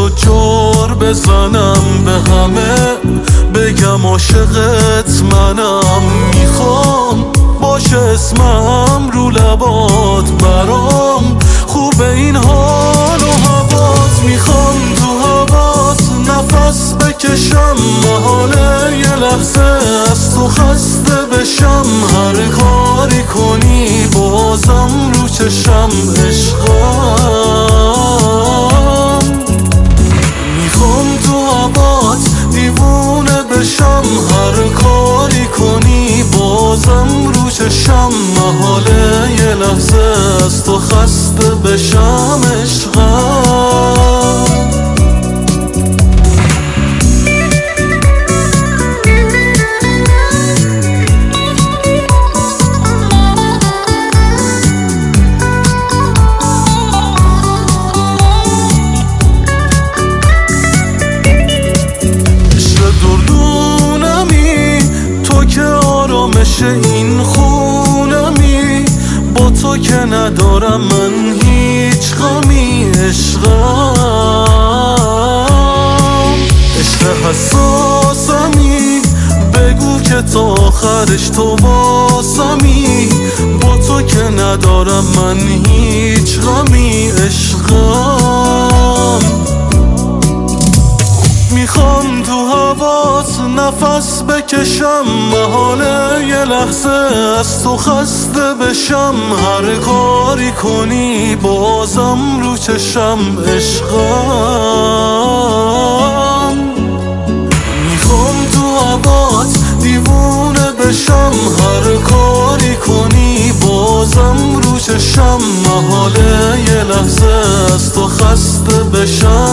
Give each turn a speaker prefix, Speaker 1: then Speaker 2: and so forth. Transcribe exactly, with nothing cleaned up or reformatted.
Speaker 1: و جور بزنم به همه، بگم عاشقت منم. میخوام باشه اسمم رو لبات، برام خوبه این حال و هوات. میخوام تو هوات نفس بکشم، محاله یه لحظه از تو خسته بشم. هر کاری کنی بازم رو چشم عشقم. میخوام تو هوات دیوونه بشم، هر کاری کنی بازم رو چشم. محاله یه لحظه از تو خسته بشم عشقم. این خونمی با تو که ندارم من هیچ غمی. عشقم عشق حساسمی، بگو که تا آخرش تو واسمی. با تو که ندارم من هیچ غمی. عشقم میخوام تو هوات نفس بکشم، محاله یه لحظه از تو خسته بشم. هر کاری کنی بازم رو چشم عشقم. میخوام تو هوات دیوونه بشم، هر کاری کنی بازم رو چشم. محاله یه لحظه از تو خسته بشم.